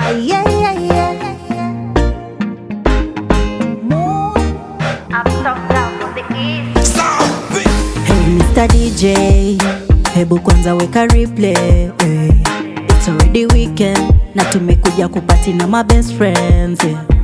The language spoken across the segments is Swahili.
yeah, yeah, yeah. Up, down from the east. Hey Mr. DJ, hebu kwanza weka replay. It's already weekend na tumekuja kupati na my best friends.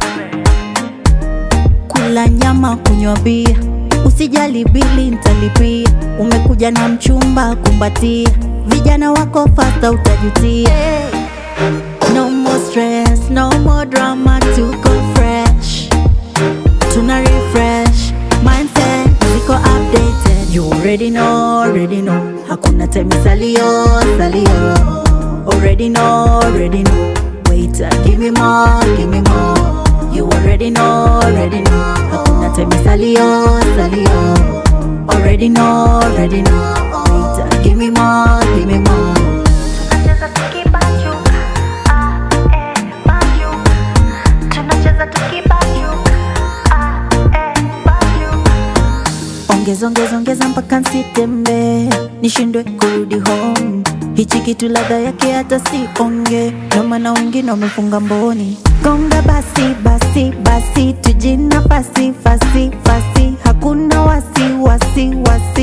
Kula nyama, kunywa bia, usijali bili nitalipia. Umekuja na mchumba, kumbatia. Vijana wako fasta utajutia. No more stress, no more drama, tuko fresh. Tuna refresh, mindset ziko updated. You already know, hakuna time salio. Already know, waiter, give me more. You already know, hakuna time salio. Already know, waiter, give me more. Tunacheza tukibanjuka, banjuka. Tunacheza tukibanjuka, banjuka. Ongeza mpaka nsitembe, nishindwe kurudi home. Hichi kitu ladha yake hata sionge, ndo maana wengine wamefunga mboni. Gonga basi, tujina fasi, hakuna wasi.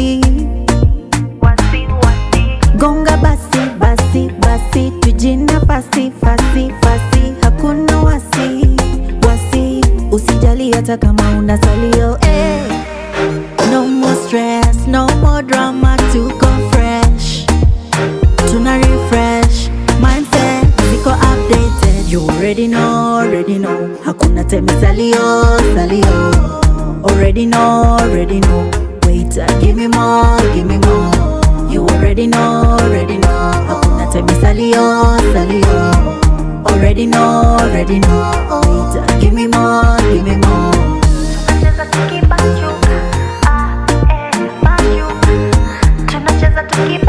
Gonga basi, tujina fasi, hakuna wasi. Usijali hata kama una salio. No more stress, no more drama, tuko fresh. Tuna refresh, mindset ziko updated. You already know, hakuna time salio. Already know, waiter, give me more. You already know, hakuna time salio. Already know, waiter, give me more. Tunacheza tukibanjuka, banjuka. Tunacheza tukibanjuka.